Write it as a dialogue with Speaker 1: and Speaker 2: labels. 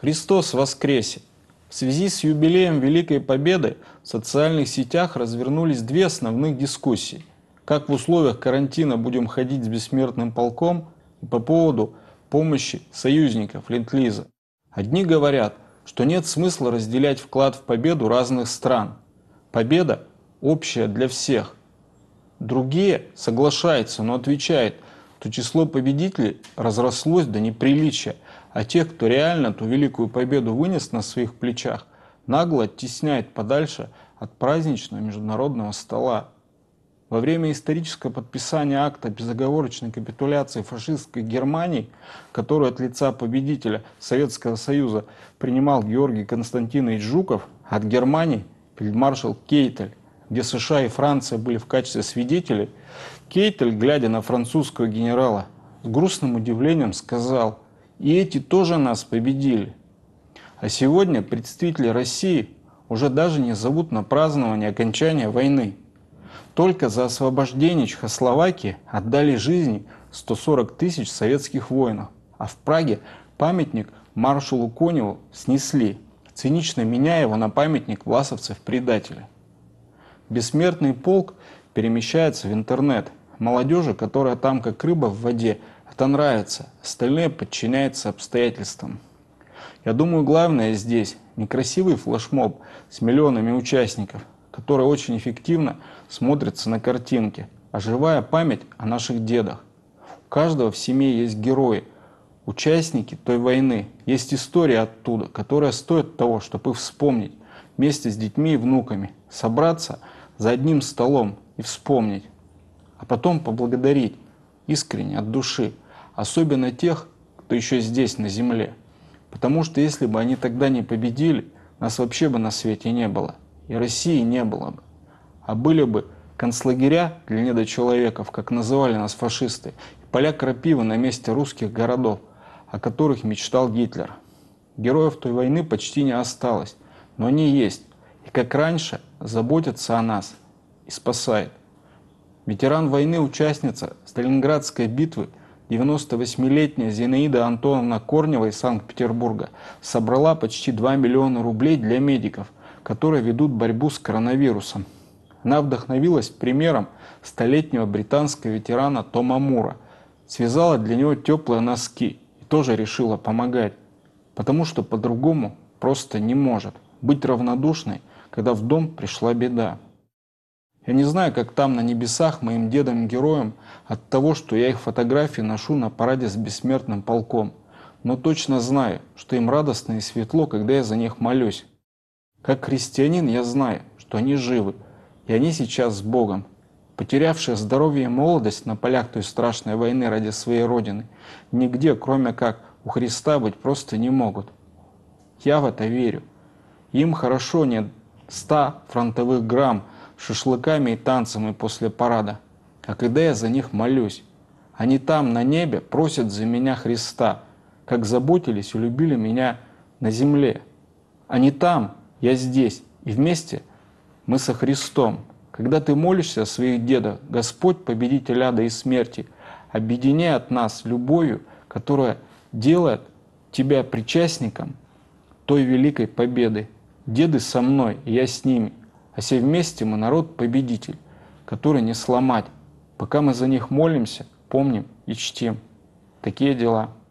Speaker 1: Христос воскресе! В связи с юбилеем Великой Победы в социальных сетях развернулись две основных дискуссии. Как в условиях карантина будем ходить с бессмертным полком и по поводу помощи союзников Ленд-Лиза. Одни говорят, что нет смысла разделять вклад в победу разных стран. Победа общая для всех. Другие соглашаются, но отвечают, что число победителей разрослось до неприличия, а тех, кто реально ту великую победу вынес на своих плечах, нагло оттесняет подальше от праздничного международного стола. Во время исторического подписания акта безоговорочной капитуляции фашистской Германии, которую от лица победителя Советского Союза принимал Георгий Константинович Жуков, от Германии фельдмаршал Кейтель, где США и Франция были в качестве свидетелей, Кейтель, глядя на французского генерала, с грустным удивлением сказал: «И эти тоже нас победили». А сегодня представители России уже даже не зовут на празднование окончания войны. Только за освобождение Чехословакии отдали жизни 140 тысяч советских воинов, а в Праге памятник маршалу Коневу снесли, цинично меняя его на памятник власовцев-предателей. Бессмертный полк перемещается в интернет. Молодежи, которая там как рыба в воде, это нравится, остальные подчиняются обстоятельствам. Я думаю, главное здесь не красивый флешмоб с миллионами участников, который очень эффективно смотрится на картинке, а живая память о наших дедах. У каждого в семье есть герои, участники той войны, есть история оттуда, которая стоит того, чтобы их вспомнить вместе с детьми и внуками, собраться за одним столом и вспомнить, а потом поблагодарить искренне, от души, особенно тех, кто еще здесь, на земле. Потому что если бы они тогда не победили, нас вообще бы на свете не было, и России не было бы. А были бы концлагеря для недочеловеков, как называли нас фашисты, и поля крапивы на месте русских городов, о которых мечтал Гитлер. Героев той войны почти не осталось, но они есть, и как раньше заботятся о нас и спасают. Ветеран войны, участница Сталинградской битвы, 98-летняя Зинаида Антоновна Корнева из Санкт-Петербурга собрала почти 2 миллиона рублей для медиков, которые ведут борьбу с коронавирусом. Она вдохновилась примером столетнего британского ветерана Тома Мура, связала для него теплые носки и тоже решила помогать, потому что по-другому просто не может быть равнодушной, когда в дом пришла беда. Я не знаю, как там на небесах моим дедам-героям от того, что я их фотографии ношу на параде с бессмертным полком, но точно знаю, что им радостно и светло, когда я за них молюсь. Как христианин я знаю, что они живы, и они сейчас с Богом. Потерявшие здоровье и молодость на полях той страшной войны ради своей Родины, нигде, кроме как у Христа, быть просто не могут. Я в это верю. Им хорошо не 100 фронтовых грамм шашлыками и танцами после парада, а когда я за них молюсь. Они там, на небе, просят за меня Христа, как заботились и любили меня на земле. Они там, я здесь, и вместе мы со Христом. Когда ты молишься о своих дедах, Господь, победитель ада и смерти, объединяй от нас любовью, которая делает тебя причастником той великой победы. Деды со мной, и я с ними. А все вместе мы народ-победитель, который не сломать. Пока мы за них молимся, помним и чтим. Такие дела.